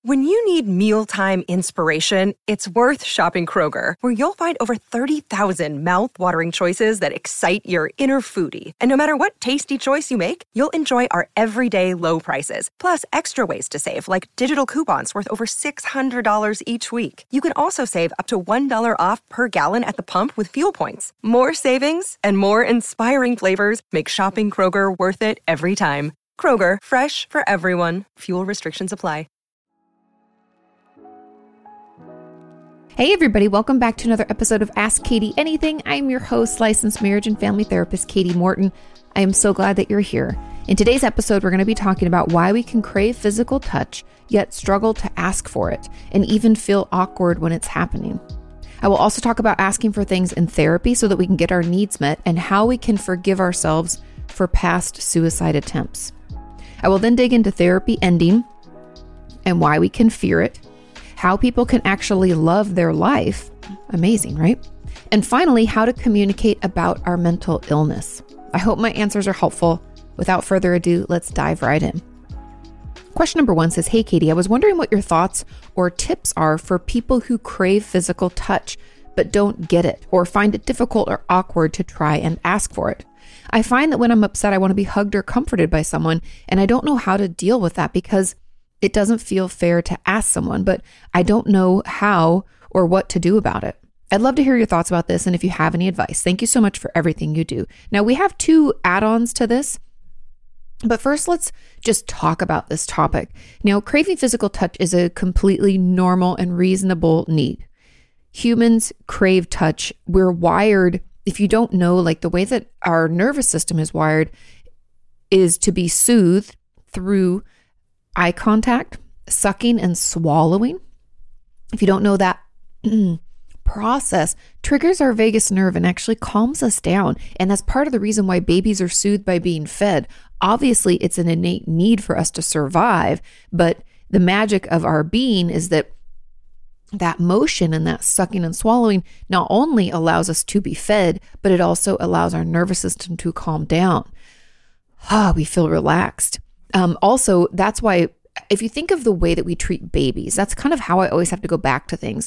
When you need mealtime inspiration, it's worth shopping Kroger, where you'll find over 30,000 mouth-watering choices that excite your inner foodie. And no matter what tasty choice you make, you'll enjoy our everyday low prices, plus extra ways to save, like digital coupons worth over $600 each week. You can also save up to $1 off per gallon at the pump with fuel points. More savings and more inspiring flavors make shopping Kroger worth it every time. Kroger, fresh for everyone. Fuel restrictions apply. Hey everybody, welcome back to another episode of Ask Katie Anything. I'm your host, licensed marriage and family therapist, Katie Morton. I am so glad that you're here. In today's episode, we're going to be talking about why we can crave physical touch, yet struggle to ask for it, and even feel awkward when it's happening. I will also talk about asking for things in therapy so that we can get our needs met, and how we can forgive ourselves for past suicide attempts. I will then dig into therapy ending and why we can fear it, how people can actually love their life. Amazing, right? And finally, how to communicate about our mental illness. I hope my answers are helpful. Without further ado, let's dive right in. Question number 1 says, "Hey Katie, I was wondering what your thoughts or tips are for people who crave physical touch but don't get it or find it difficult or awkward to try and ask for it. I find that when I'm upset, I want to be hugged or comforted by someone, and I don't know how to deal with that because it doesn't feel fair to ask someone, but I don't know how or what to do about it. I'd love to hear your thoughts about this and if you have any advice. Thank you so much for everything you do." Now, we have 2 add-ons to this, but first let's just talk about this topic. Now, craving physical touch is a completely normal and reasonable need. Humans crave touch. We're wired, if you don't know, like the way that our nervous system is wired is to be soothed through eye contact, sucking and swallowing. If you don't know, that process triggers our vagus nerve and actually calms us down. And that's part of the reason why babies are soothed by being fed. Obviously, it's an innate need for us to survive, but the magic of our being is that motion and that sucking and swallowing not only allows us to be fed, but it also allows our nervous system to calm down. We feel relaxed. Also, that's why, if you think of the way that we treat babies, that's kind of how I always have to go back to things.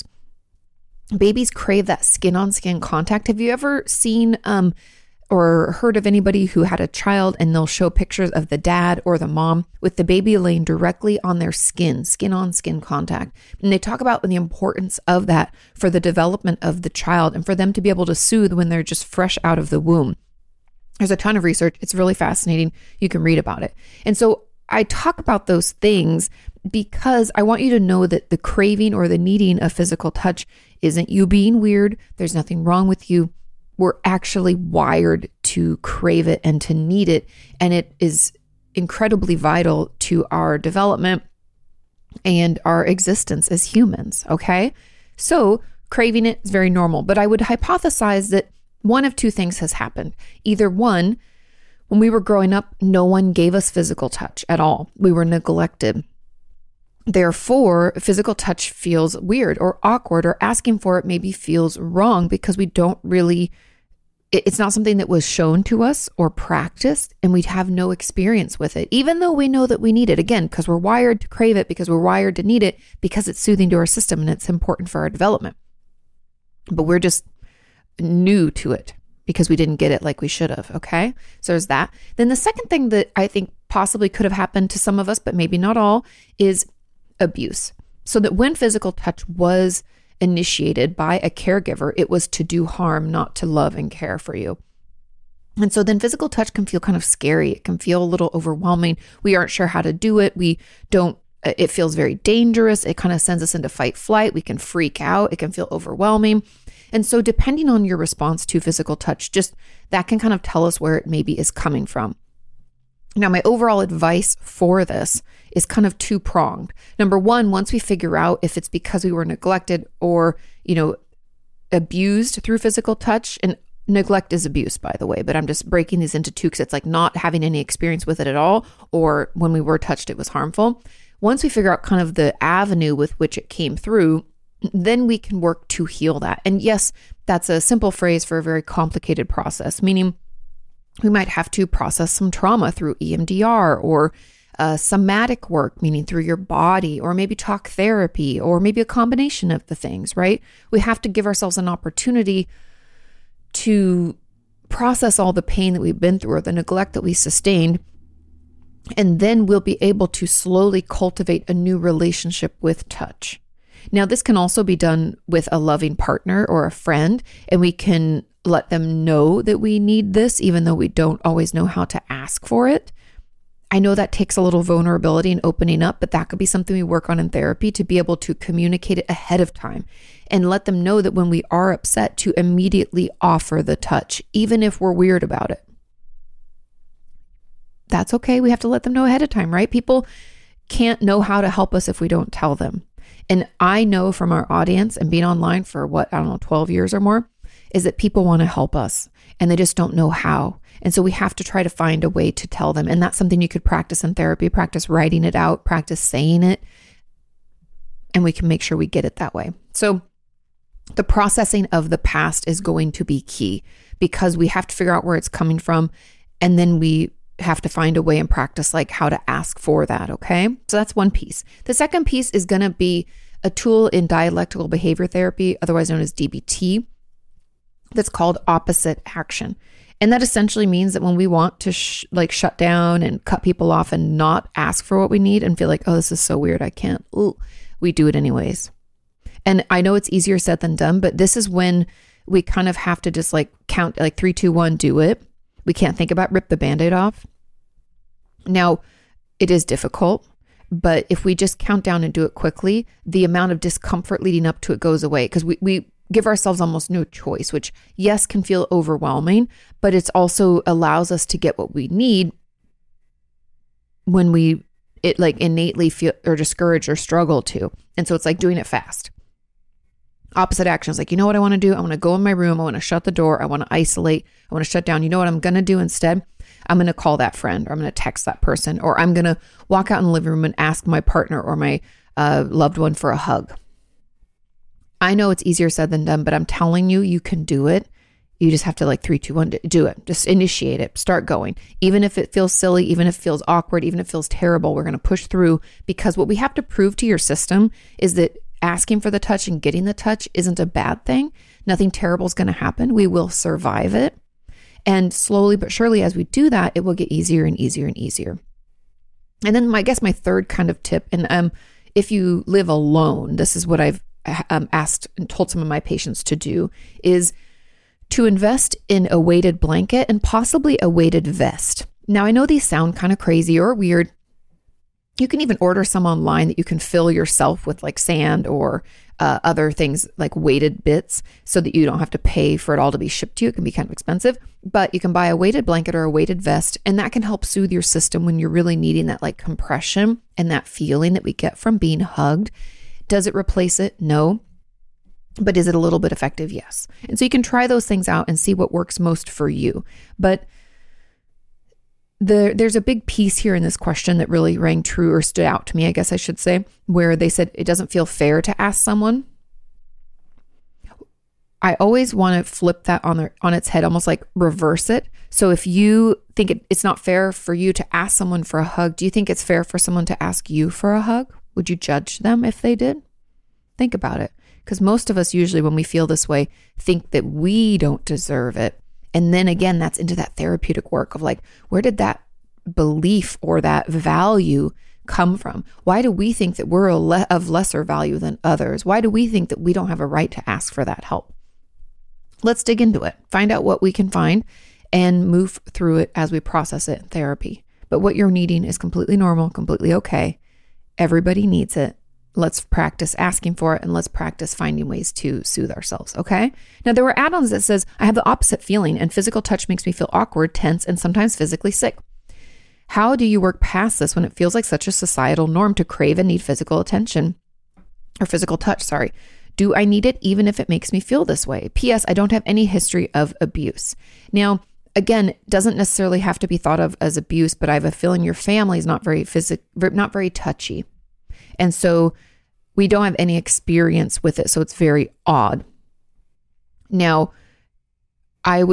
Babies crave that skin-on-skin contact. Have you ever seen or heard of anybody who had a child and they'll show pictures of the dad or the mom with the baby laying directly on their skin-on-skin contact? And they talk about the importance of that for the development of the child and for them to be able to soothe when they're just fresh out of the womb. There's a ton of research. It's really fascinating. You can read about it. And so I talk about those things because I want you to know that the craving or the needing of physical touch isn't you being weird. There's nothing wrong with you. We're actually wired to crave it and to need it. And it is incredibly vital to our development and our existence as humans. Okay. So craving it is very normal, but I would hypothesize that one of 2 things has happened. Either one, when we were growing up, no one gave us physical touch at all. We were neglected. Therefore, physical touch feels weird or awkward, or asking for it maybe feels wrong because we don't really, it's not something that was shown to us or practiced, and we'd have no experience with it, even though we know that we need it. Again, because we're wired to crave it, because we're wired to need it, because it's soothing to our system and it's important for our development. But we're just new to it because we didn't get it like we should have. Okay. So there's that. Then the second thing that I think possibly could have happened to some of us, but maybe not all, is abuse. So that when physical touch was initiated by a caregiver, it was to do harm, not to love and care for you. And so then physical touch can feel kind of scary. It can feel a little overwhelming. We aren't sure how to do it. It feels very dangerous. It kind of sends us into fight flight. We can freak out. It can feel overwhelming. And so depending on your response to physical touch, just that can kind of tell us where it maybe is coming from. Now, my overall advice for this is kind of 2-pronged. Number 1, once we figure out if it's because we were neglected or, abused through physical touch, and neglect is abuse, by the way, but I'm just breaking these into 2 because it's like not having any experience with it at all, or when we were touched, it was harmful. Once we figure out kind of the avenue with which it came through, then we can work to heal that. And yes, that's a simple phrase for a very complicated process, meaning we might have to process some trauma through EMDR or somatic work, meaning through your body, or maybe talk therapy, or maybe a combination of the things, right? We have to give ourselves an opportunity to process all the pain that we've been through or the neglect that we sustained. And then we'll be able to slowly cultivate a new relationship with touch. Now, this can also be done with a loving partner or a friend, and we can let them know that we need this, even though we don't always know how to ask for it. I know that takes a little vulnerability and opening up, but that could be something we work on in therapy to be able to communicate it ahead of time and let them know that when we are upset, to immediately offer the touch, even if we're weird about it. That's okay. We have to let them know ahead of time, right? People can't know how to help us if we don't tell them. And I know from our audience and being online for 12 years or more, is that people want to help us and they just don't know how. And so we have to try to find a way to tell them. And that's something you could practice in therapy, practice writing it out, practice saying it, and we can make sure we get it that way. So the processing of the past is going to be key because we have to figure out where it's coming from. And then we have to find a way and practice like how to ask for that. Okay. So that's one piece. The second piece is going to be a tool in dialectical behavior therapy, otherwise known as DBT, that's called opposite action. And that essentially means that when we want to shut down and cut people off and not ask for what we need and feel like, oh, this is so weird, I can't, we do it anyways. And I know it's easier said than done, but this is when we kind of have to just count 3, 2, 1, do it. We can't think about rip the Band-Aid off. Now, it is difficult, but if we just count down and do it quickly, the amount of discomfort leading up to it goes away because we give ourselves almost no choice, which yes, can feel overwhelming, but it also allows us to get what we need when we innately feel or discourage or struggle to. And so it's like doing it fast. Opposite action is you know what I want to do? I want to go in my room. I want to shut the door. I want to isolate. I want to shut down. You know what I'm going to do instead? I'm going to call that friend, or I'm going to text that person, or I'm going to walk out in the living room and ask my partner or my loved one for a hug. I know it's easier said than done, but I'm telling you, you can do it. You just have to 3, 2, 1, do it. Just initiate it. Start going. Even if it feels silly, even if it feels awkward, even if it feels terrible, we're going to push through, because what we have to prove to your system is that asking for the touch and getting the touch isn't a bad thing. Nothing terrible is going to happen. We will survive it. And slowly but surely, as we do that, it will get easier and easier and easier. And then my third kind of tip, and if you live alone, this is what I've asked and told some of my patients to do, is to invest in a weighted blanket and possibly a weighted vest. Now, I know these sound kind of crazy or weird. You can even order some online that you can fill yourself with sand or other things like weighted bits so that you don't have to pay for it all to be shipped to you. It can be kind of expensive, but you can buy a weighted blanket or a weighted vest, and that can help soothe your system when you're really needing that compression and that feeling that we get from being hugged. Does it replace it? No. But is it a little bit effective? Yes. And so you can try those things out and see what works most for you. But there's a big piece here in this question that really rang true or stood out to me, I guess I should say, where they said it doesn't feel fair to ask someone. I always want to flip that on its head, almost reverse it. So if you think it's not fair for you to ask someone for a hug, do you think it's fair for someone to ask you for a hug? Would you judge them if they did? Think about it. Because most of us usually, when we feel this way, think that we don't deserve it. And then again, that's into that therapeutic work of where did that belief or that value come from? Why do we think that we're of lesser value than others? Why do we think that we don't have a right to ask for that help? Let's dig into it. Find out what we can find and move through it as we process it in therapy. But what you're needing is completely normal, completely okay. Everybody needs it. Let's practice asking for it, and let's practice finding ways to soothe ourselves, okay? Now, there were add-ons that says, I have the opposite feeling, and physical touch makes me feel awkward, tense, and sometimes physically sick. How do you work past this when it feels like such a societal norm to crave and need physical attention? Or physical touch, sorry. Do I need it even if it makes me feel this way? P.S. I don't have any history of abuse. Now, again, it doesn't necessarily have to be thought of as abuse, but I have a feeling your family is not very touchy. And so we don't have any experience with it. So it's very odd. Now, I would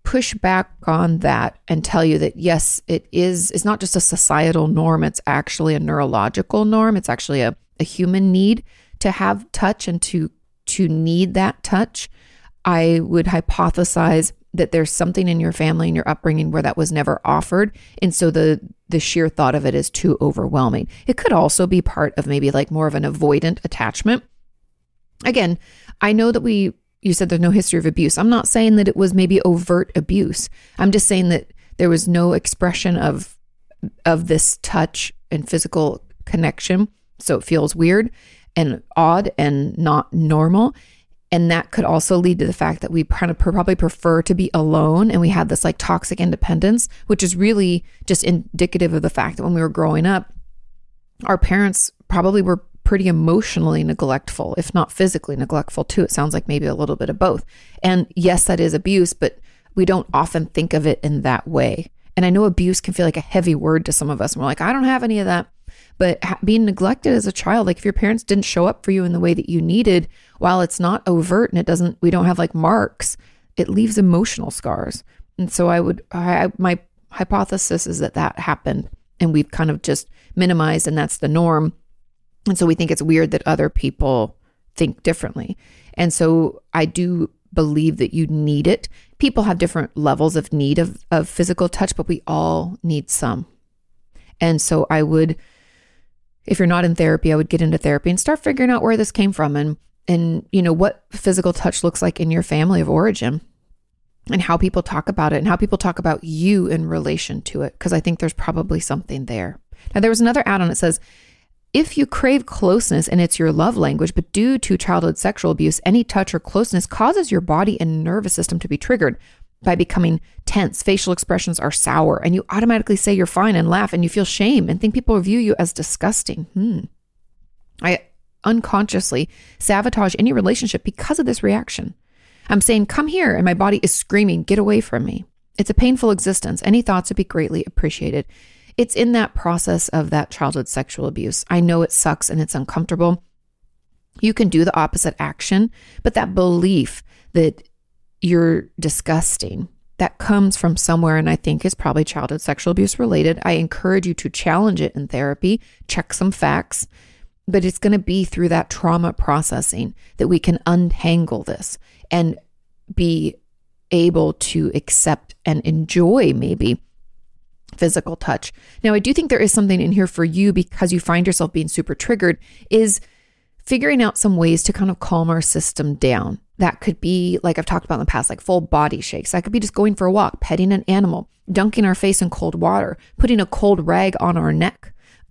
push back on that and tell you that, yes, it's not just a societal norm. It's actually a neurological norm. It's actually a human need to have touch and to need that touch. I would hypothesize that there's something in your family and your upbringing where that was never offered. And so the sheer thought of it is too overwhelming. It could also be part of maybe like more of an avoidant attachment. Again, I know that you said there's no history of abuse. I'm not saying that it was maybe overt abuse. I'm just saying that there was no expression of this touch and physical connection. So it feels weird and odd and not normal. And that could also lead to the fact that we kind of probably prefer to be alone. And we had this like toxic independence, which is really just indicative of the fact that when we were growing up, our parents probably were pretty emotionally neglectful, if not physically neglectful too. It sounds like maybe a little bit of both. And yes, that is abuse, but we don't often think of it in that way. And I know abuse can feel like a heavy word to some of us. And we're like, I don't have any of that. But being neglected as a child, like if your parents didn't show up for you in the way that you needed, while it's not overt and we don't have like marks, it leaves emotional scars. And so my hypothesis is that happened and we've kind of just minimized, and that's the norm. And so we think it's weird that other people think differently. And so I do believe that you need it. People have different levels of need of physical touch, but we all need some. And so if you're not in therapy, I would get into therapy and start figuring out where this came from and what physical touch looks like in your family of origin and how people talk about it and how people talk about you in relation to it. Because I think there's probably something there. Now, there was another add-on. It says, if you crave closeness and it's your love language, but due to childhood sexual abuse, any touch or closeness causes your body and nervous system to be triggered by becoming tense. Facial expressions are sour and you automatically say you're fine and laugh and you feel shame and think people view you as disgusting. I unconsciously sabotage any relationship because of this reaction. I'm saying, come here, and my body is screaming, get away from me. It's a painful existence. Any thoughts would be greatly appreciated. It's in that process of that childhood sexual abuse. I know it sucks and it's uncomfortable. You can do the opposite action, but that belief that you're disgusting, that comes from somewhere, and I think is probably childhood sexual abuse related. I encourage you to challenge it in therapy, check some facts, but it's going to be through that trauma processing that we can untangle this and be able to accept and enjoy maybe physical touch. Now, I do think there is something in here for you because you find yourself being super triggered, is figuring out some ways to kind of calm our system down. That could be, like I've talked about in the past, like full body shakes. That could be just going for a walk, petting an animal, dunking our face in cold water, putting a cold rag on our neck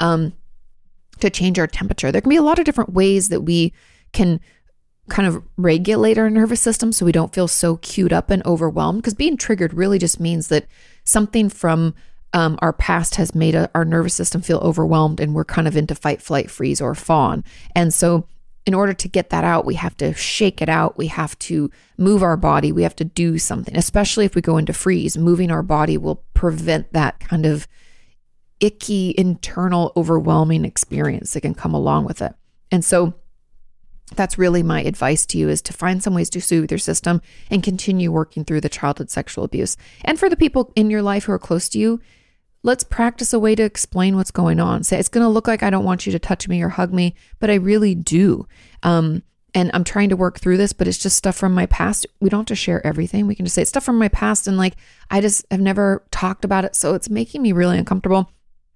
to change our temperature. There can be a lot of different ways that we can kind of regulate our nervous system so we don't feel so queued up and overwhelmed, because being triggered really just means that something from our past has made our nervous system feel overwhelmed and we're kind of into fight, flight, freeze, or fawn. And so in order to get that out, we have to shake it out. We have to move our body. We have to do something, especially if we go into freeze. Moving our body will prevent that kind of icky, internal, overwhelming experience that can come along with it. And so that's really my advice to you, is to find some ways to soothe your system and continue working through the childhood sexual abuse. And for the people in your life who are close to you, let's practice a way to explain what's going on. Say, it's going to look like I don't want you to touch me or hug me, but I really do. And I'm trying to work through this, but it's just stuff from my past. We don't have to share everything. We can just say it's stuff from my past. And like, I just have never talked about it. So it's making me really uncomfortable.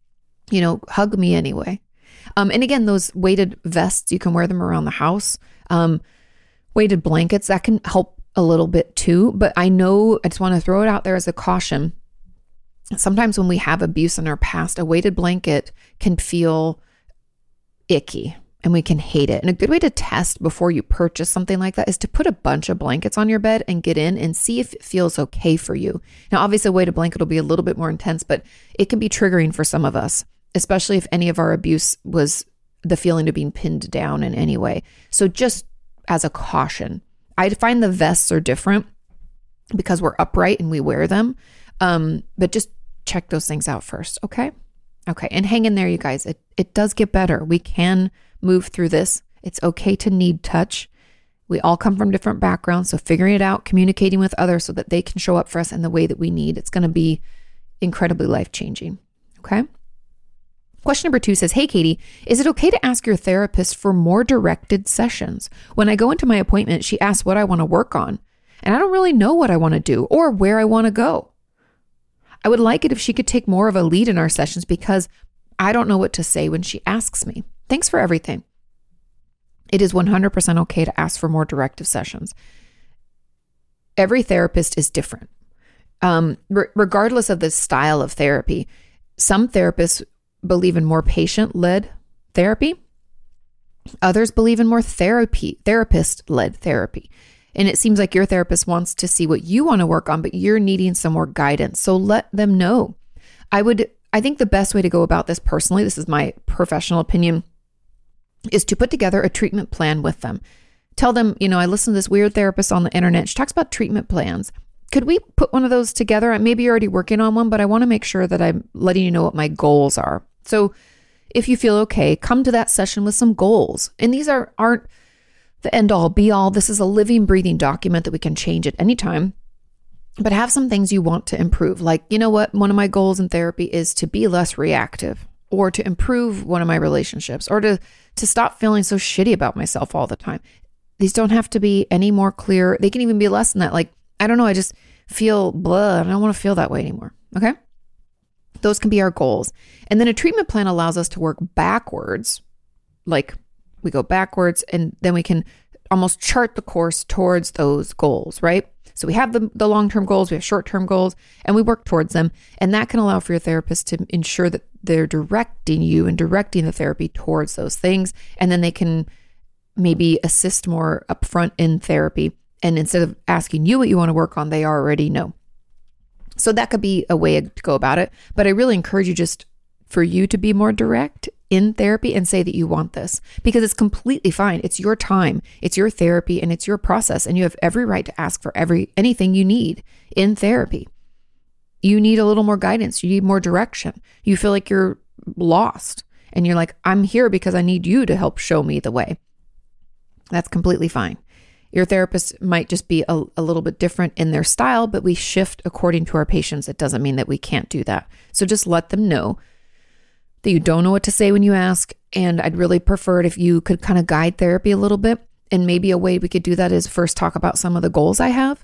Hug me anyway. And again, those weighted vests, you can wear them around the house. Weighted blankets, that can help a little bit too. But I just want to throw it out there as a caution. Sometimes when we have abuse in our past, a weighted blanket can feel icky and we can hate it. And a good way to test before you purchase something like that is to put a bunch of blankets on your bed and get in and see if it feels okay for you. Now, obviously, a weighted blanket will be a little bit more intense, but it can be triggering for some of us, especially if any of our abuse was the feeling of being pinned down in any way. So just as a caution, I find the vests are different because we're upright and we wear them. But just check those things out first. Okay. And hang in there, you guys. It does get better. We can move through this. It's okay to need touch. We all come from different backgrounds. So figuring it out, communicating with others so that they can show up for us in the way that we need, it's going to be incredibly life-changing. Okay. Question number 2 says, hey, Katie, is it okay to ask your therapist for more directed sessions? When I go into my appointment, she asks what I want to work on, and I don't really know what I want to do or where I want to go. I would like it if she could take more of a lead in our sessions because I don't know what to say when she asks me. Thanks for everything. It is 100% okay to ask for more directive sessions. Every therapist is different. Regardless of the style of therapy, some therapists believe in more patient-led therapy. Others believe in more therapist-led therapy. And it seems like your therapist wants to see what you want to work on, but you're needing some more guidance. So let them know. I think the best way to go about this personally, this is my professional opinion, is to put together a treatment plan with them. Tell them, I listened to this weird therapist on the internet. She talks about treatment plans. Could we put one of those together? Maybe you're already working on one, but I want to make sure that I'm letting you know what my goals are. So if you feel okay, come to that session with some goals. And these aren't the end all be all. This is a living, breathing document that we can change at any time, but have some things you want to improve. Like, you know what? One of my goals in therapy is to be less reactive, or to improve one of my relationships, or to stop feeling so shitty about myself all the time. These don't have to be any more clear. They can even be less than that. Like, I don't know, I just feel blah. I don't want to feel that way anymore. Okay. Those can be our goals. And then a treatment plan allows us to work backwards. Like we go backwards and then we can almost chart the course towards those goals, right? So we have the long-term goals, we have short-term goals, and we work towards them. And that can allow for your therapist to ensure that they're directing you and directing the therapy towards those things. And then they can maybe assist more upfront in therapy. And instead of asking you what you want to work on, they already know. So that could be a way to go about it. But I really encourage you just for you to be more direct in therapy and say that you want this, because it's completely fine. It's your time, it's your therapy, and it's your process. And you have every right to ask for anything you need in therapy. You need a little more guidance. You need more direction. You feel like you're lost and you're like, I'm here because I need you to help show me the way. That's completely fine. Your therapist might just be a little bit different in their style, but we shift according to our patients. It doesn't mean that we can't do that. So just let them know that you don't know what to say when you ask. And I'd really prefer it if you could kind of guide therapy a little bit. And maybe a way we could do that is first talk about some of the goals I have.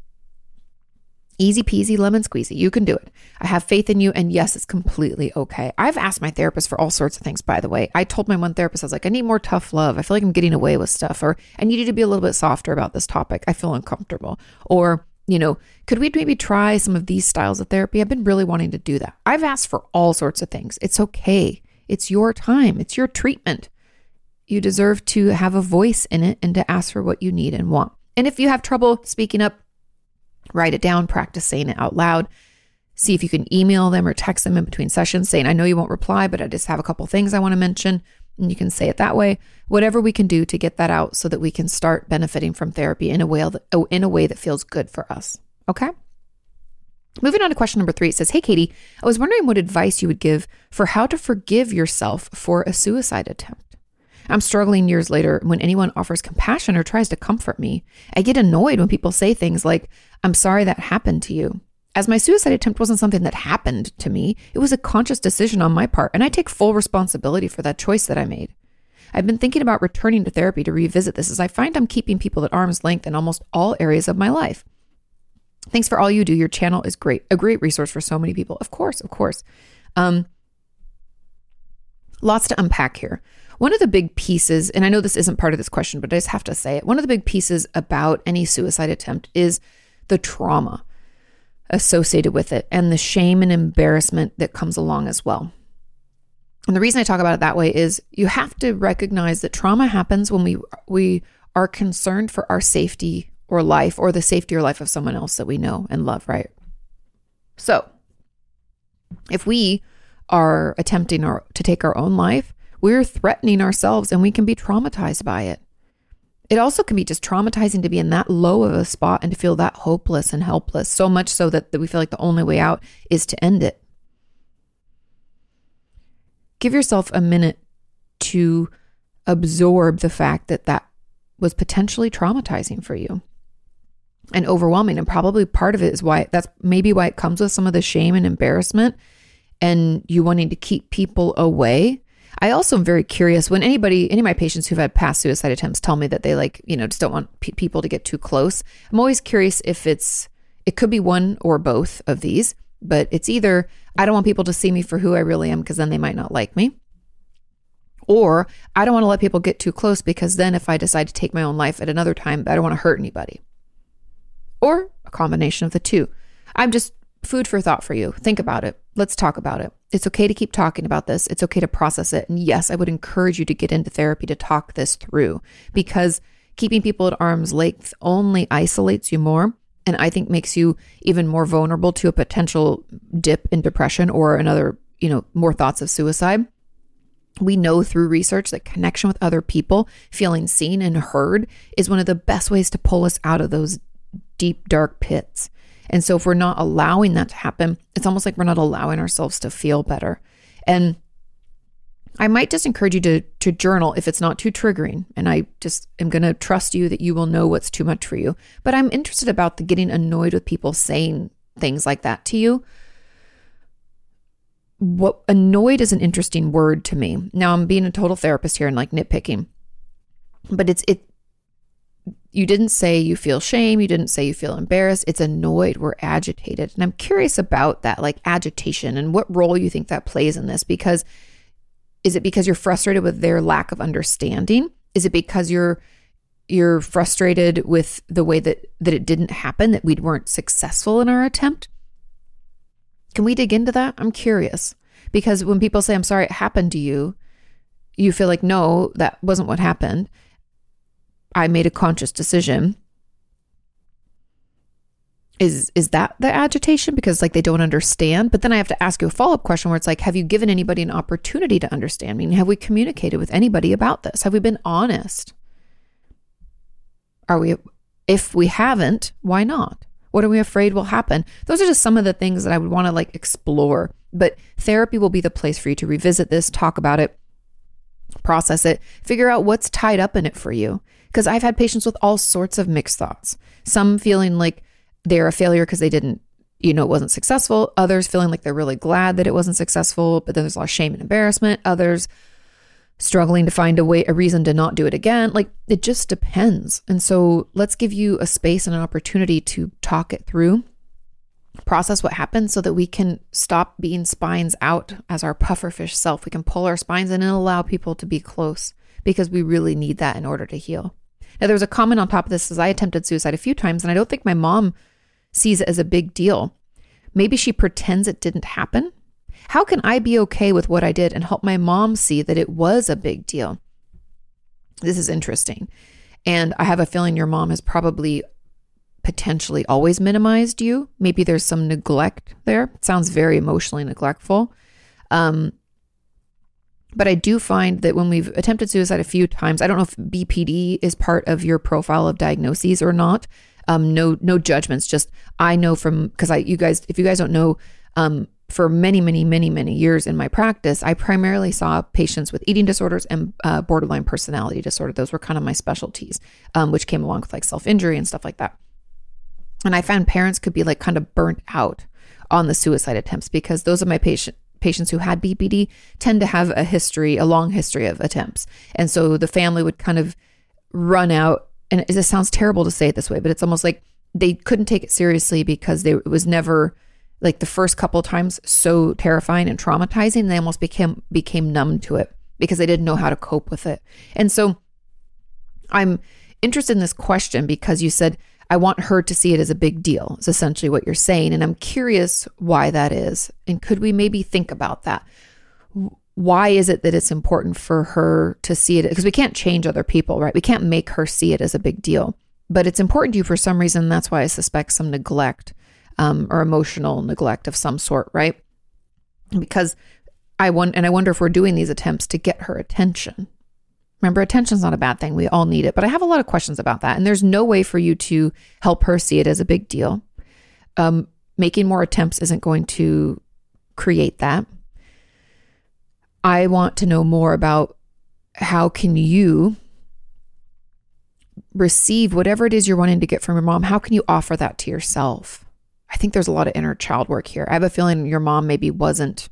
Easy peasy lemon squeezy. You can do it. I have faith in you. And yes, it's completely okay. I've asked my therapist for all sorts of things, by the way. I told my one therapist, I was like, I need more tough love. I feel like I'm getting away with stuff. Or I need you to be a little bit softer about this topic. I feel uncomfortable. Or, could we maybe try some of these styles of therapy? I've been really wanting to do that. I've asked for all sorts of things. It's okay. It's your time. It's your treatment. You deserve to have a voice in it and to ask for what you need and want. And if you have trouble speaking up, write it down, practice saying it out loud. See if you can email them or text them in between sessions saying, I know you won't reply, but I just have a couple things I want to mention. And you can say it that way. Whatever we can do to get that out so that we can start benefiting from therapy in a way that feels good for us. Okay? Moving on to question number 3, it says, hey, Katie, I was wondering what advice you would give for how to forgive yourself for a suicide attempt. I'm struggling years later when anyone offers compassion or tries to comfort me. I get annoyed when people say things like, I'm sorry that happened to you. As my suicide attempt wasn't something that happened to me, it was a conscious decision on my part, and I take full responsibility for that choice that I made. I've been thinking about returning to therapy to revisit this as I find I'm keeping people at arm's length in almost all areas of my life. Thanks for all you do. Your channel is great. A great resource for so many people. Of course. Lots to unpack here. One of the big pieces, and I know this isn't part of this question, but I just have to say it. One of the big pieces about any suicide attempt is the trauma associated with it and the shame and embarrassment that comes along as well. And the reason I talk about it that way is you have to recognize that trauma happens when we are concerned for our safety or life, or the safety or life of someone else that we know and love, right? So if we are attempting to take our own life, we're threatening ourselves and we can be traumatized by it. It also can be just traumatizing to be in that low of a spot and to feel that hopeless and helpless, so much so that we feel like the only way out is to end it. Give yourself a minute to absorb the fact that was potentially traumatizing for you and overwhelming. And probably part of it is that's maybe why it comes with some of the shame and embarrassment and you wanting to keep people away. I also am very curious when any of my patients who've had past suicide attempts tell me that they just don't want people to get too close. I'm always curious if it could be one or both of these, but it's either I don't want people to see me for who I really am because then they might not like me. Or I don't want to let people get too close because then if I decide to take my own life at another time, I don't want to hurt anybody. Or a combination of the two. I'm just food for thought for you. Think about it. Let's talk about it. It's okay to keep talking about this. It's okay to process it. And yes, I would encourage you to get into therapy to talk this through because keeping people at arm's length only isolates you more. And I think makes you even more vulnerable to a potential dip in depression or another, more thoughts of suicide. We know through research that connection with other people, feeling seen and heard is one of the best ways to pull us out of those deep, dark pits. And so if we're not allowing that to happen, it's almost like we're not allowing ourselves to feel better. And I might just encourage you to journal if it's not too triggering. And I just am going to trust you that you will know what's too much for you. But I'm interested about the getting annoyed with people saying things like that to you. What annoyed is an interesting word to me. Now I'm being a total therapist here and nitpicking, but you didn't say you feel shame. You didn't say you feel embarrassed. It's annoyed. We're agitated. And I'm curious about that, agitation and what role you think that plays in this, because is it because you're frustrated with their lack of understanding? Is it because you're frustrated with the way that it didn't happen, that we weren't successful in our attempt? Can we dig into that? I'm curious because when people say, I'm sorry it happened to you, you feel like, no, that wasn't what happened. I made a conscious decision. Is that the agitation? Because they don't understand. But then I have to ask you a follow-up question where it's have you given anybody an opportunity to understand me? Have we communicated with anybody about this? Have we been honest? If we haven't, why not? What are we afraid will happen? Those are just some of the things that I would want to explore. But therapy will be the place for you to revisit this, talk about it, process it, figure out what's tied up in it for you. Because I've had patients with all sorts of mixed thoughts. Some feeling like they're a failure because they didn't, it wasn't successful. Others feeling like they're really glad that it wasn't successful, but then there's a lot of shame and embarrassment. Others struggling to find a reason to not do it again. It just depends. And so let's give you a space and an opportunity to talk it through, process what happened so that we can stop being spines out as our pufferfish self. We can pull our spines in and allow people to be close because we really need that in order to heal. Now, there was a comment on top of this as I attempted suicide a few times, and I don't think my mom sees it as a big deal. Maybe she pretends it didn't happen. How can I be okay with what I did and help my mom see that it was a big deal? This is interesting. And I have a feeling your mom has probably potentially always minimized you. Maybe there's some neglect there. It sounds very emotionally neglectful. But I do find that when we've attempted suicide a few times, I don't know if BPD is part of your profile of diagnoses or not. No judgments. Just I know because if you guys don't know, for many, many, many, many years in my practice, I primarily saw patients with eating disorders and borderline personality disorder. Those were kind of my specialties, which came along with self-injury and stuff like that. And I found parents could be kind of burnt out on the suicide attempts because those of my patients who had BPD tend to have a long history of attempts. And so the family would kind of run out, and it sounds terrible to say it this way, but it's almost like they couldn't take it seriously because it was never the first couple of times so terrifying and traumatizing. They almost became numb to it because they didn't know how to cope with it. And so I'm interested in this question because you said, I want her to see it as a big deal. It's essentially what you're saying. And I'm curious why that is. And could we maybe think about that? Why is it that it's important for her to see it? Because we can't change other people, right? We can't make her see it as a big deal. But it's important to you for some reason. That's why I suspect some neglect or emotional neglect of some sort, right? Because I wonder if we're doing these attempts to get her attention. Remember, attention's not a bad thing. We all need it. But I have a lot of questions about that. And there's no way for you to help her see it as a big deal. Making more attempts isn't going to create that. I want to know more about how can you receive whatever it is you're wanting to get from your mom, how can you offer that to yourself? I think there's a lot of inner child work here. I have a feeling your mom maybe wasn't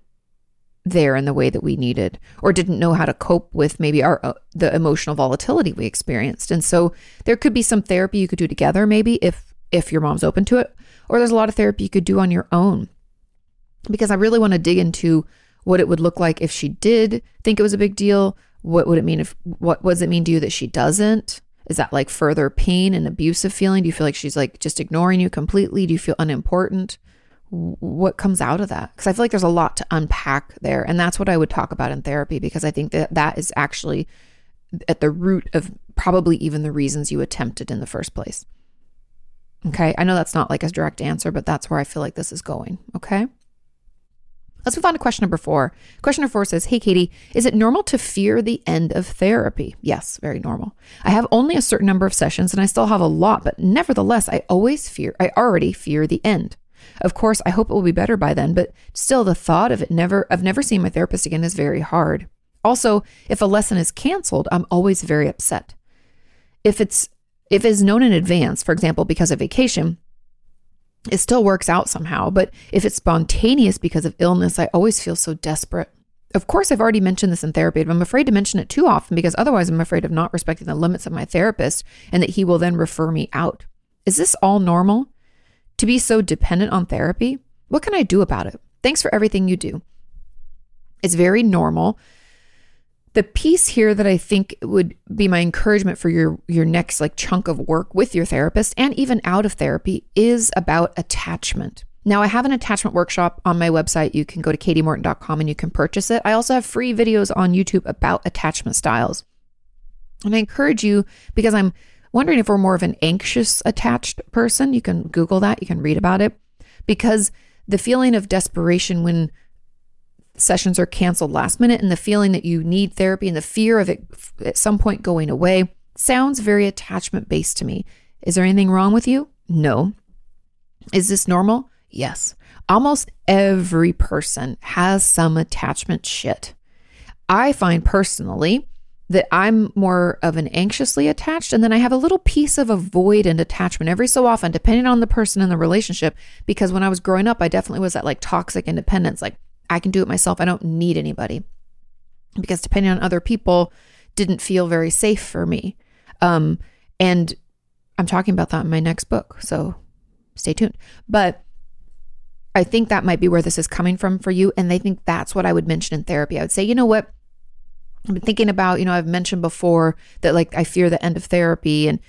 there in the way that we needed, or didn't know how to cope with maybe the emotional volatility we experienced. And so there could be some therapy you could do together, maybe if your mom's open to it, or there's a lot of therapy you could do on your own. Because I really want to dig into what it would look like if she did think it was a big deal. What would it mean what does it mean to you that she doesn't? Is that like further pain and abusive feeling? Do you feel like she's like just ignoring you completely? Do you feel unimportant? What comes out of that? Because I feel like there's a lot to unpack there. And that's what I would talk about in therapy, because I think that is actually at the root of probably even the reasons you attempted in the first place. Okay. I know that's not like a direct answer, but that's where I feel like this is going. Okay. Let's move on to question number 4. Question number 4 says, hey, Katie, is it normal to fear the end of therapy? Yes, very normal. I have only a certain number of sessions and I still have a lot, but nevertheless, I already fear the end. Of course, I hope it will be better by then, but still the thought of it of never seeing my therapist again is very hard. Also, if a lesson is canceled, I'm always very upset. If it's known in advance, for example, because of vacation, it still works out somehow. But if it's spontaneous because of illness, I always feel so desperate. Of course, I've already mentioned this in therapy, but I'm afraid to mention it too often because otherwise I'm afraid of not respecting the limits of my therapist and that he will then refer me out. Is this all normal? To be so dependent on therapy? What can I do about it? Thanks for everything you do. It's very normal. The piece here that I think would be my encouragement for your next like chunk of work with your therapist and even out of therapy is about attachment. Now, I have an attachment workshop on my website. You can go to katiemorton.com and you can purchase it. I also have free videos on YouTube about attachment styles. And I encourage you, because I'm wondering if we're more of an anxious attached person. You can Google that. You can read about it. Because the feeling of desperation when sessions are canceled last minute and the feeling that you need therapy and the fear of it at some point going away sounds very attachment based to me. Is there anything wrong with you? No. Is this normal? Yes. Almost every person has some attachment shit. I find personally that I'm more of an anxiously attached, and then I have a little piece of avoidant attachment every so often, depending on the person and the relationship, because when I was growing up, I definitely was that like toxic independence, like I can do it myself. I don't need anybody, because depending on other people didn't feel very safe for me. And I'm talking about that in my next book, so stay tuned. But I think that might be where this is coming from for you. And I think that's what I would mention in therapy. I would say, you know what? I've been thinking about, I've mentioned before that like I fear the end of therapy and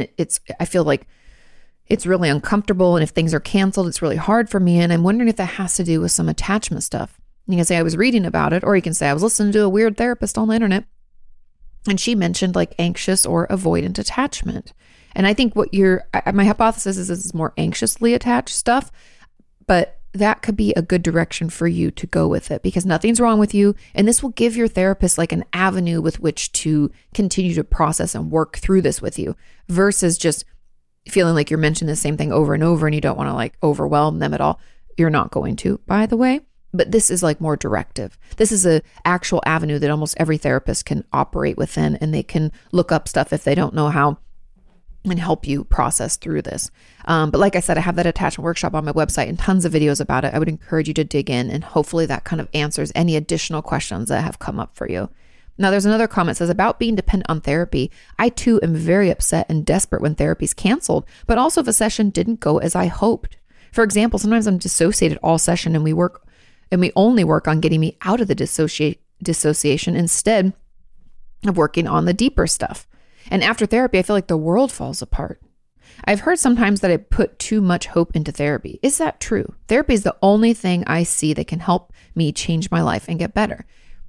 I feel like it's really uncomfortable. And if things are canceled, it's really hard for me. And I'm wondering if that has to do with some attachment stuff. You can say I was reading about it, or you can say I was listening to a weird therapist on the internet and she mentioned like anxious or avoidant attachment. And I think my hypothesis is this is more anxiously attached stuff, but that could be a good direction for you to go with it because nothing's wrong with you. And this will give your therapist like an avenue with which to continue to process and work through this with you versus just feeling like you're mentioning the same thing over and over and you don't want to like overwhelm them at all. You're not going to, by the way, but this is like more directive. This is an actual avenue that almost every therapist can operate within, and they can look up stuff if they don't know how and help you process through this. But like I said, I have that attachment workshop on my website and tons of videos about it. I would encourage you to dig in, and hopefully that kind of answers any additional questions that have come up for you. Now, there's another comment that says, about being dependent on therapy, I too am very upset and desperate when therapy's canceled, but also if a session didn't go as I hoped. For example, sometimes I'm dissociated all session and we only work on getting me out of the dissociation instead of working on the deeper stuff. And after therapy, I feel like the world falls apart. I've heard sometimes that I put too much hope into therapy. Is that true? Therapy is the only thing I see that can help me change my life and get better.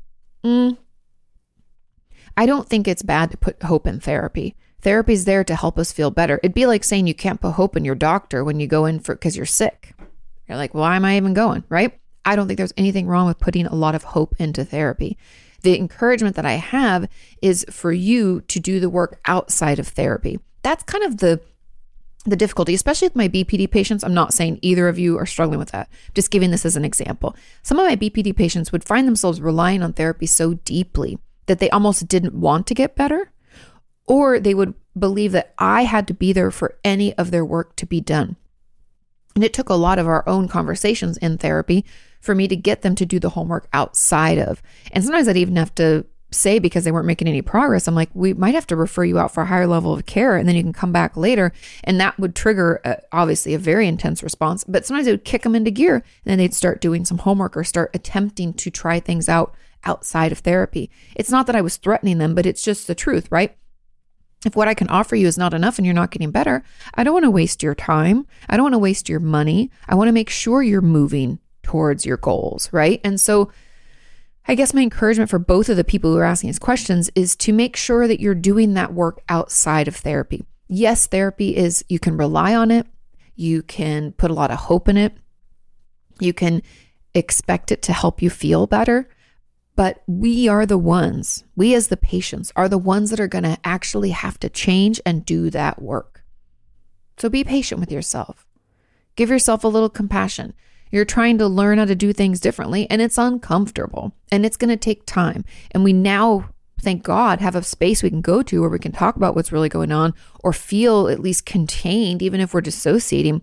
I don't think it's bad to put hope in therapy. Therapy is there to help us feel better. It'd be like saying you can't put hope in your doctor when you go in because you're sick. You're like, why am I even going, right? I don't think there's anything wrong with putting a lot of hope into therapy. The encouragement that I have is for you to do the work outside of therapy. That's kind of the difficulty, especially with my BPD patients. I'm not saying either of you are struggling with that. I'm just giving this as an example. Some of my BPD patients would find themselves relying on therapy so deeply that they almost didn't want to get better, or they would believe that I had to be there for any of their work to be done. And it took a lot of our own conversations in therapy for me to get them to do the homework outside of. And sometimes I'd even have to say, because they weren't making any progress, I'm like, we might have to refer you out for a higher level of care, and then you can come back later. And that would trigger obviously a very intense response. But sometimes it would kick them into gear, and then they'd start doing some homework or start attempting to try things out outside of therapy. It's not that I was threatening them, but it's just the truth, right? If what I can offer you is not enough and you're not getting better, I don't want to waste your time. I don't want to waste your money. I want to make sure you're moving towards your goals, right? And so I guess my encouragement for both of the people who are asking these questions is to make sure that you're doing that work outside of therapy. Yes, therapy is, you can rely on it. You can put a lot of hope in it. You can expect it to help you feel better. But we are the ones, we as the patients are the ones that are going to actually have to change and do that work. So be patient with yourself. Give yourself a little compassion. You're trying to learn how to do things differently, and it's uncomfortable, and it's going to take time. And we now, thank God, have a space we can go to where we can talk about what's really going on, or feel at least contained, even if we're dissociating.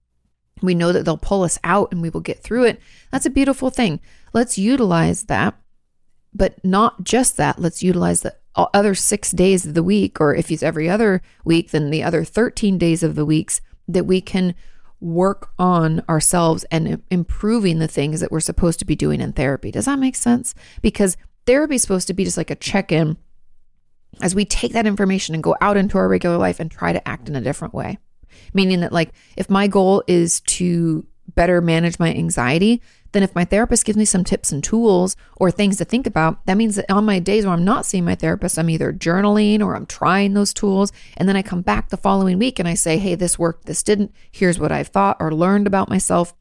We know that they'll pull us out and we will get through it. That's a beautiful thing. Let's utilize that. But not just that, let's utilize the other 6 days of the week, or if it's every other week, then the other 13 days of the weeks, that we can work on ourselves and improving the things that we're supposed to be doing in therapy. Does that make sense? Because therapy is supposed to be just like a check-in as we take that information and go out into our regular life and try to act in a different way. Meaning that, like, if my goal is to better manage my anxiety, then if my therapist gives me some tips and tools or things to think about, that means that on my days where I'm not seeing my therapist, I'm either journaling or I'm trying those tools. And then I come back the following week and I say, hey, this worked, this didn't. Here's what I've thought or learned about myself,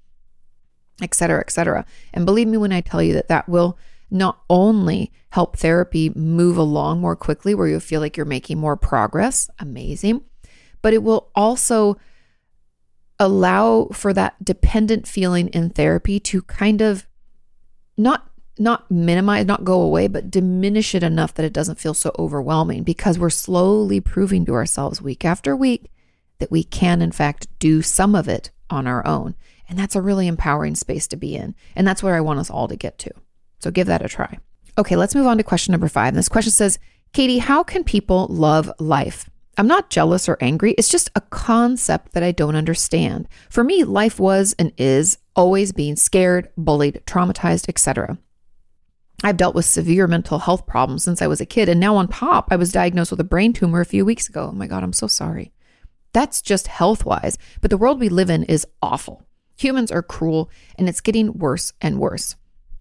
et cetera, et cetera. And believe me when I tell you that that will not only help therapy move along more quickly, where you'll feel like you're making more progress, amazing, but it will also allow for that dependent feeling in therapy to kind of not minimize, not go away, but diminish it enough that it doesn't feel so overwhelming, because we're slowly proving to ourselves week after week that we can, in fact, do some of it on our own. And that's a really empowering space to be in. And that's where I want us all to get to. So give that a try. Okay, let's move on to question number 5. And this question says, Katie, how can people love life? I'm not jealous or angry. It's just a concept that I don't understand. For me, life was and is always being scared, bullied, traumatized, etc. I've dealt with severe mental health problems since I was a kid. And now on top, I was diagnosed with a brain tumor a few weeks ago. Oh my God, I'm so sorry. That's just health-wise. But the world we live in is awful. Humans are cruel, and it's getting worse and worse.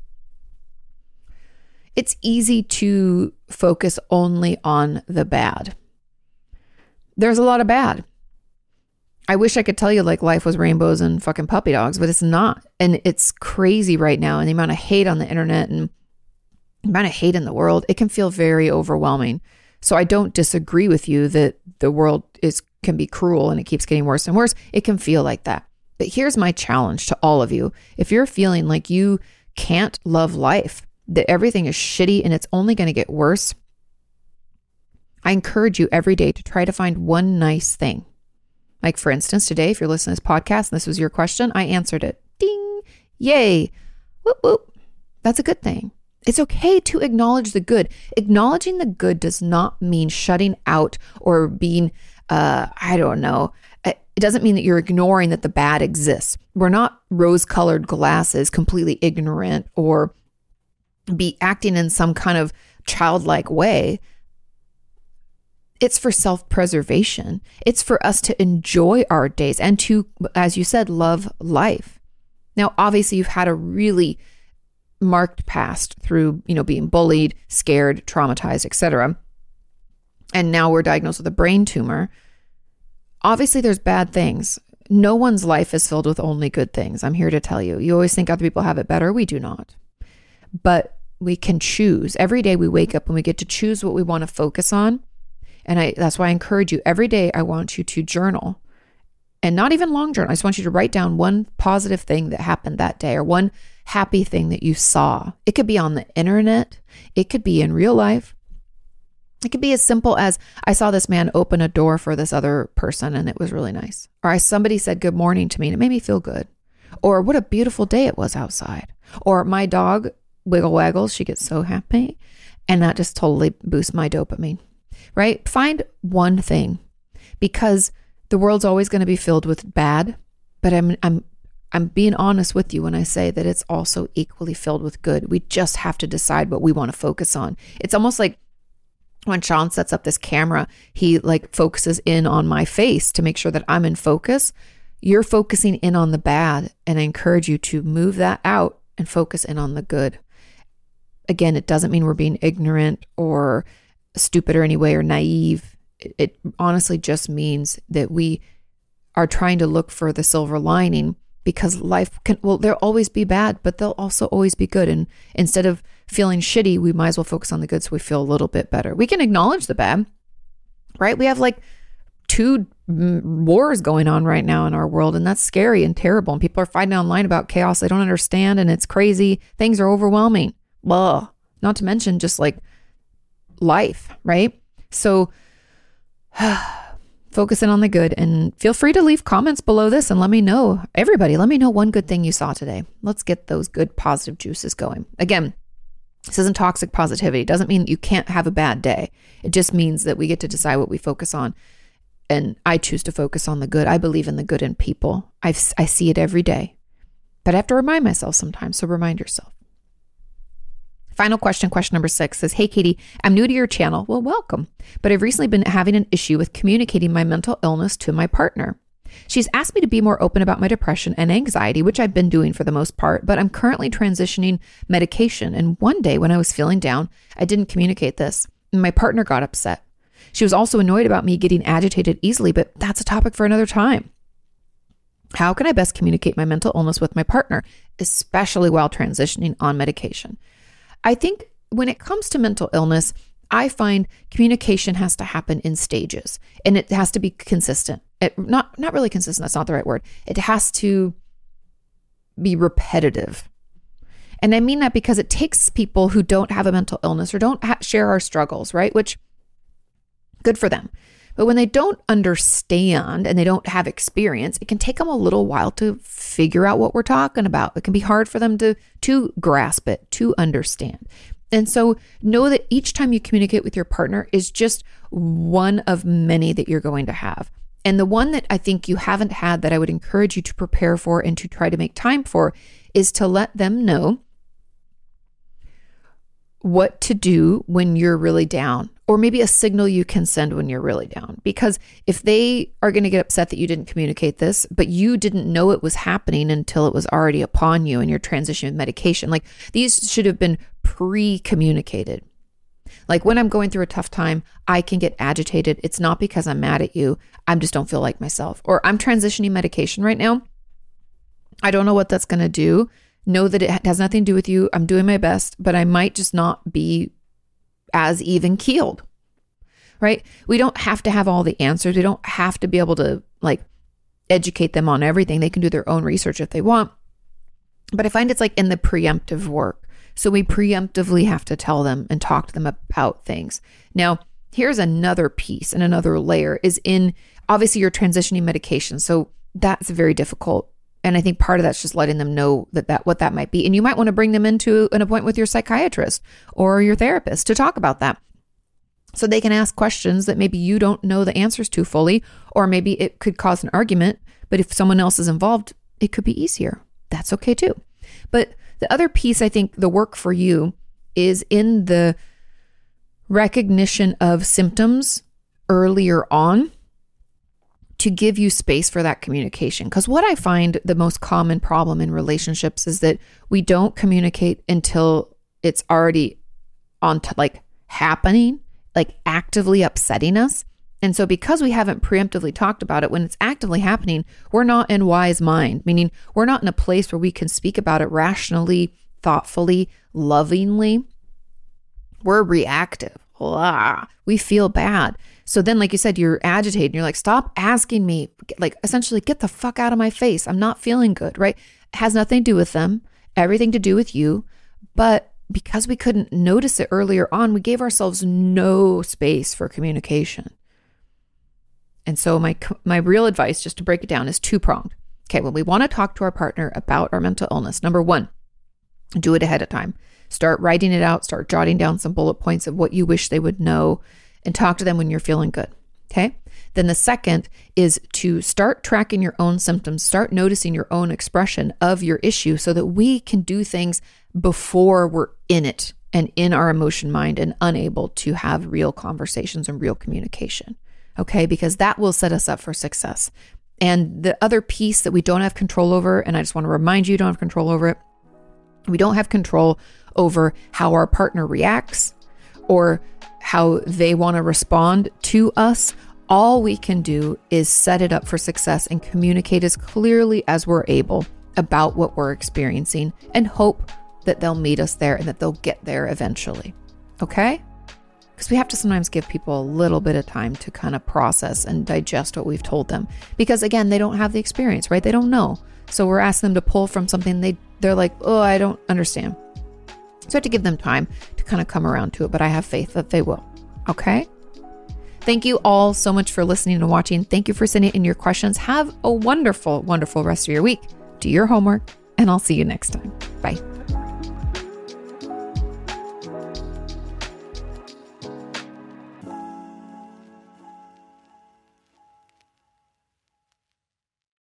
It's easy to focus only on the bad. There's a lot of bad. I wish I could tell you like life was rainbows and fucking puppy dogs, but it's not. And it's crazy right now. And the amount of hate on the internet and the amount of hate in the world, it can feel very overwhelming. So I don't disagree with you that the world can be cruel and it keeps getting worse and worse. It can feel like that. But here's my challenge to all of you. If you're feeling like you can't love life, that everything is shitty and it's only going to get worse, I encourage you every day to try to find one nice thing. Like for instance, today, if you're listening to this podcast and this was your question, I answered it. Ding! Yay! Whoop, whoop. That's a good thing. It's okay to acknowledge the good. Acknowledging the good does not mean shutting out or being, it doesn't mean that you're ignoring that the bad exists. We're not rose-colored glasses, completely ignorant, or be acting in some kind of childlike way. It's for self-preservation. It's for us to enjoy our days and to, as you said, love life. Now, obviously, you've had a really marked past through, being bullied, scared, traumatized, etc. And now we're diagnosed with a brain tumor. Obviously, there's bad things. No one's life is filled with only good things. I'm here to tell you. You always think other people have it better. We do not. But we can choose. Every day we wake up and we get to choose what we want to focus on. And that's why I encourage you every day. I want you to journal, and not even long journal. I just want you to write down one positive thing that happened that day or one happy thing that you saw. It could be on the internet. It could be in real life. It could be as simple as, I saw this man open a door for this other person and it was really nice. Or somebody said good morning to me and it made me feel good. Or what a beautiful day it was outside. Or my dog wiggle waggles, she gets so happy. And that just totally boosts my dopamine, right? Find one thing, because the world's always going to be filled with bad, but I'm being honest with you when I say that it's also equally filled with good. We just have to decide what we want to focus on. It's almost like when Sean sets up this camera, he like focuses in on my face to make sure that I'm in focus. You're focusing in on the bad, and I encourage you to move that out and focus in on the good. Again, it doesn't mean we're being ignorant or stupid or any way or naive. It honestly just means that we are trying to look for the silver lining, because life there'll always be bad, but there'll also always be good. And instead of feeling shitty, we might as well focus on the good so we feel a little bit better. We can acknowledge the bad, right? We have like 2 wars going on right now in our world, and that's scary and terrible. And people are fighting online about chaos they don't understand, and it's crazy. Things are overwhelming. Blah. Not to mention just like life, right? So focus in on the good, and feel free to leave comments below this and let me know. Everybody, let me know one good thing you saw today. Let's get those good positive juices going. Again, this isn't toxic positivity. It doesn't mean that you can't have a bad day. It just means that we get to decide what we focus on. And I choose to focus on the good. I believe in the good in people. I see it every day. But I have to remind myself sometimes, so remind yourself. Final question number 6 says, hey, Katie, I'm new to your channel. Well, welcome. But I've recently been having an issue with communicating my mental illness to my partner. She's asked me to be more open about my depression and anxiety, which I've been doing for the most part, but I'm currently transitioning medication. And one day when I was feeling down, I didn't communicate this, and my partner got upset. She was also annoyed about me getting agitated easily, but that's a topic for another time. How can I best communicate my mental illness with my partner, especially while transitioning on medication? I think when it comes to mental illness, I find communication has to happen in stages, and it has to be consistent. Not really consistent. That's not the right word. It has to be repetitive. And I mean that because it takes people who don't have a mental illness or don't share our struggles, right? Which, good for them. But when they don't understand and they don't have experience, it can take them a little while to figure out what we're talking about. It can be hard for them to grasp it, to understand. And so know that each time you communicate with your partner is just one of many that you're going to have. And the one that I think you haven't had that I would encourage you to prepare for and to try to make time for is to let them know what to do when you're really down, or maybe a signal you can send when you're really down. Because if they are going to get upset that you didn't communicate this, but you didn't know it was happening until it was already upon you and your transition with medication, like these should have been pre-communicated. Like when I'm going through a tough time, I can get agitated. It's not because I'm mad at you. I just don't feel like myself. Or I'm transitioning medication right now. I don't know what that's going to do. Know that it has nothing to do with you. I'm doing my best, but I might just not be as even keeled, right? We don't have to have all the answers. We don't have to be able to like educate them on everything. They can do their own research if they want. But I find it's like in the preemptive work. So we preemptively have to tell them and talk to them about things. Now, here's another piece and another layer is in, obviously you're transitioning medication. So that's very difficult. And I think part of that's just letting them know that what that might be. And you might want to bring them into an appointment with your psychiatrist or your therapist to talk about that. So they can ask questions that maybe you don't know the answers to fully, or maybe it could cause an argument. But if someone else is involved, it could be easier. That's okay too. But the other piece, I think the work for you is in the recognition of symptoms earlier on, to give you space for that communication. Because what I find the most common problem in relationships is that we don't communicate until it's already on to like happening, like actively upsetting us. And so because we haven't preemptively talked about it, when it's actively happening, we're not in wise mind, meaning we're not in a place where we can speak about it rationally, thoughtfully, lovingly. We're reactive. We feel bad. So then, like you said, you're agitated and you're like, stop asking me, like essentially get the fuck out of my face. I'm not feeling good, right? It has nothing to do with them, everything to do with you. But because we couldn't notice it earlier on, we gave ourselves no space for communication. And so my real advice, just to break it down, is two-pronged. Okay, when we want to talk to our partner about our mental illness, number one, do it ahead of time. Start writing it out, start jotting down some bullet points of what you wish they would know, and talk to them when you're feeling good. Okay? Then the second is to start tracking your own symptoms, start noticing your own expression of your issue so that we can do things before we're in it and in our emotion mind and unable to have real conversations and real communication. Okay? Because that will set us up for success. And the other piece that we don't have control over, and I just want to remind you, don't have control over it. We don't have control over how our partner reacts or how they want to respond to us. All we can do is set it up for success and communicate as clearly as we're able about what we're experiencing and hope that they'll meet us there and that they'll get there eventually. Okay? Because we have to sometimes give people a little bit of time to kind of process and digest what we've told them. Because again, they don't have the experience, right? They don't know. So we're asking them to pull from something they're like, oh, I don't understand. So I have to give them time to kind of come around to it, but I have faith that they will. Okay? Thank you all so much for listening and watching. Thank you for sending in your questions. Have a wonderful, wonderful rest of your week. Do your homework, and I'll see you next time. Bye.